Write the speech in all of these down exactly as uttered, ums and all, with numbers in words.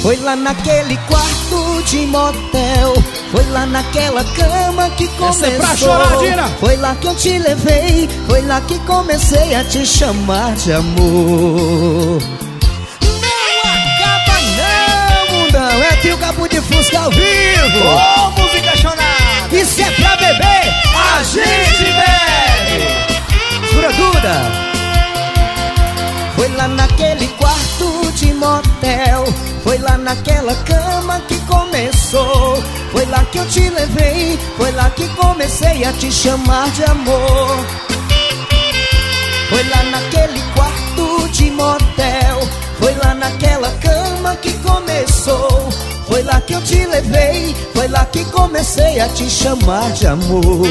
Foi lá naquele quarto de motel, foi lá naquela cama que começou. Essa é pra chorar, Dira. Foi lá que eu te levei, foi lá que comecei a te chamar de amor. Não acaba não, mundão, é tio Cabo de Fusca ao vivo. Ô, oh, música chonada. Isso é pra beber, a gente bebe. Furaduda. Foi lá naquele quarto de motel, foi lá naquela cama que começou. Foi lá que eu te levei, foi lá que comecei a te chamar de amor. Foi lá naquele quarto de motel, foi lá naquela cama que começou. Foi lá que eu te levei, foi lá que comecei a te chamar de amor.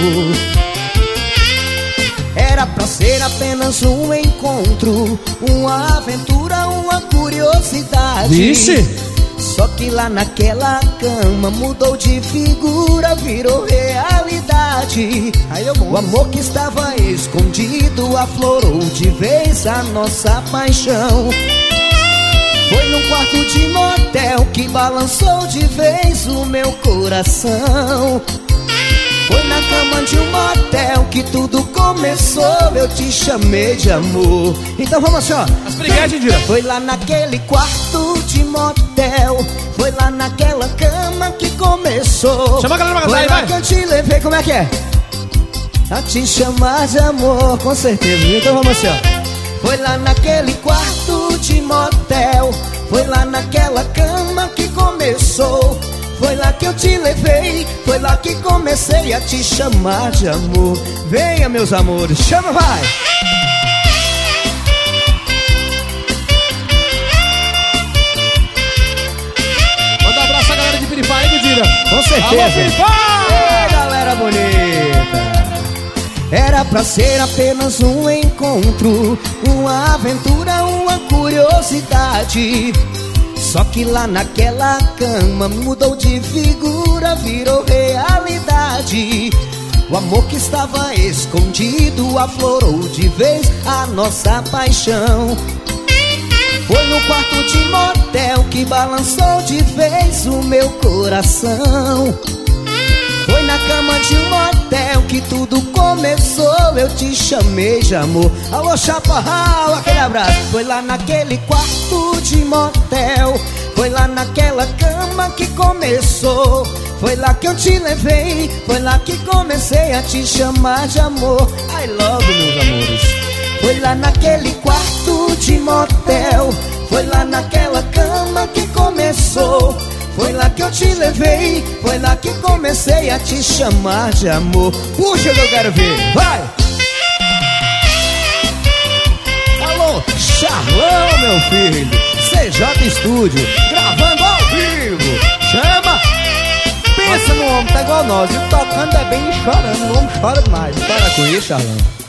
Era pra ser apenas um encontro, uma aventura, uma curiosidade. Vixe! Só que lá naquela cama mudou de figura, virou realidade. Aí eu O amor que estava escondido aflorou de vez a nossa paixão. Foi num quarto de motel que balançou de vez o meu coração. Foi na cama de um motel que tudo começou, eu te chamei de amor. Então vamos assim, ó. As briguetes, Dira. Foi lá naquele quarto de motel, foi lá naquela cama que começou. Chama a galera pra Foi cantar aí, lá vai. que eu te levei, como é que é? A te chamar de amor, com certeza. Então vamos assim, ó. Foi lá naquele quarto de motel, foi lá naquela cama que começou. Foi lá que eu te levei, foi lá que comecei a te chamar de amor. Venha, meus amores, chama, vai! Manda um abraço à galera de Piripá aí, Dira. Com certeza. Alô, Piripá! Ei, galera bonita! Era pra ser apenas um encontro, uma aventura, uma curiosidade. Só que lá naquela cama mudou de figura, virou realidade. O amor que estava escondido aflorou de vez a nossa paixão. Foi no quarto de motel que balançou de vez o meu coração. Foi na cama de um motel que tudo começou, eu te chamei de amor. Alô, Chaparral, aquele abraço. Foi lá naquele quarto de motel, foi lá naquela cama que começou. Foi lá que eu te levei, foi lá que comecei a te chamar de amor. I love you, meus amores. Foi lá naquele quarto de motel, foi lá naquela cama que começou. Foi lá que eu te levei, foi lá que comecei a te chamar de amor. Puxa que eu quero ver, vai! Alô, Charlão, meu filho, C J Estúdio, gravando ao vivo. Chama! Pensa no homem, tá igual nós, e tocando é bem e chorando, o homem chora demais. Para com isso, Charlão.